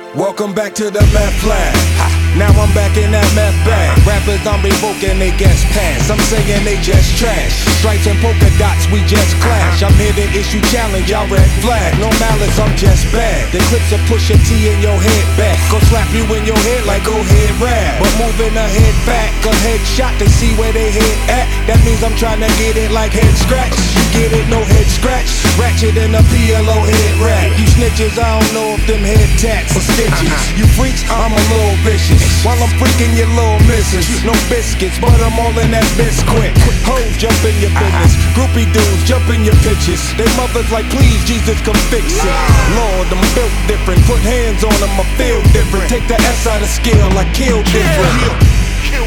Welcome back to the meth lab. Now I'm back in that meth bag. Rappers, I'm revoking they guest pass. I'm saying they just trash. Stripes and polka dots, we just clash. I'm here to issue challenge, y'all red flag. No malice, I'm just bad. The clips will push a T in your head back. Go slap you in your head like go head rap. But moving the head back, a headshot, they see where they head at. That means I'm trying to get it like head scratch. You get it, no head scratch. Ratchet in a PLO head rap. You snitches, I don't know if them head tats or stitches. You freaks, I'm a little vicious. While I'm freaking your little missus. No biscuits, but I'm all in that biscuit. Hoes jump in your business. Groupie dudes jump in your pictures. They mothers like, please, Jesus, come fix it. Lord, I'm built different. Put hands on them, I feel different. Take the S out of scale, I kill different. Kill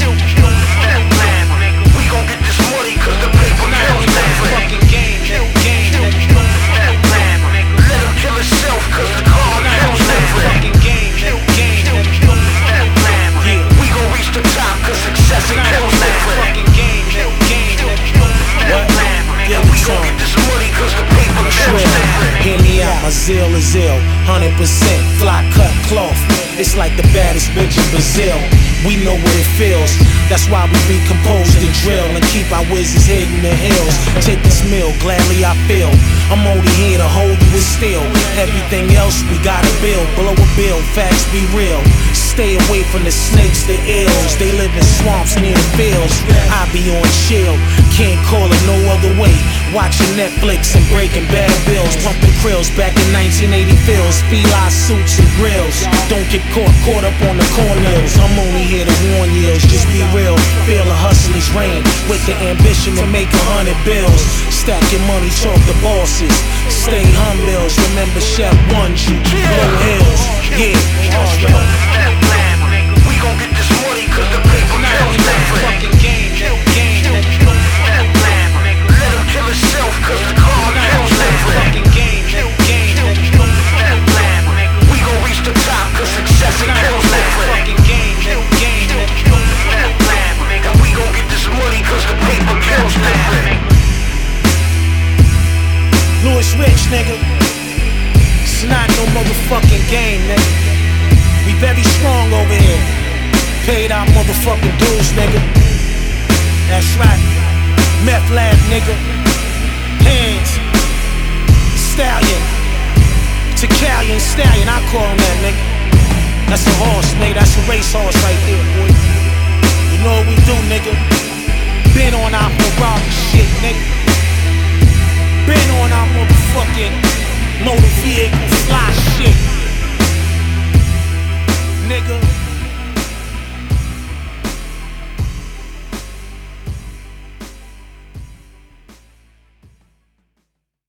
that man, nigga. We gon' get this money cause the paper kills different. Fucking game, kill that man, nigga. Let him kill himself cause the car kills different. Fucking game, kill that man, nigga. We gon' reach the top cause success it kills different. Fucking game, kill that man, nigga. We gon' get this money cause the paper kills different. Hear me out, my zeal is ill, 100% fly cut cloth. It's like the baddest bitch in Brazil. We know what it feels. That's why we recompose the drill and keep our wizards hidden in the hills. Take this meal, gladly I feel. I'm only here to hold you with steel. Everything else we gotta build. Blow a bill, facts be real. Stay away from the snakes, the ills. They live in swamps near the fields. I be on chill, can't call it no other way. Watching Netflix and breaking bad bills. Pumping krills back in 1980 feels. Feli suits and grills. Don't get caught up on the cornmeals. I'm only here to warn yous, just be real. Feel a hustler's reign with the ambition to make 100 bills. Stacking money, talk the bosses. Stay humbles, remember Chef warned you. Low hills, yeah. We gon' get this money cause the paper kills different. Fucking game, kill that man, nigga. Let him kill himself cause the car kills different. Fucking game, kill that man, nigga. We gon' reach the top cause success it kills different. Fucking game, kill that man, nigga. We gon' get this money cause the paper kills different. Louis Rich, nigga. It's not no motherfucking game, nigga. We very strong over here. Paid our motherfucking dues, nigga. That's right. Meth lab, nigga. Hands. Stallion. Tacalian stallion, I call him that, nigga. That's a horse, nigga. That's a racehorse right there, boy. You know what we do, nigga. Been on our Ferrari shit, nigga.